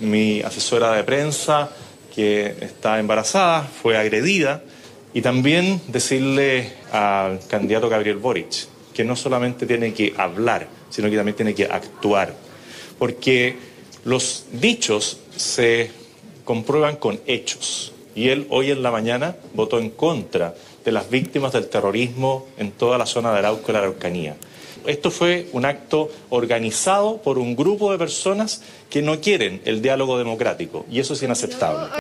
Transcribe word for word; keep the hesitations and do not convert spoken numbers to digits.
mi asesora de prensa, que está embarazada, fue agredida, y también decirle al candidato Gabriel Boric que no solamente tiene que hablar, sino que también tiene que actuar, porque los dichos se comprueban con hechos, y él hoy en la mañana votó en contra de las víctimas del terrorismo en toda la zona de Arauco y la Araucanía. Esto fue un acto organizado por un grupo de personas que no quieren el diálogo democrático, y eso es inaceptable.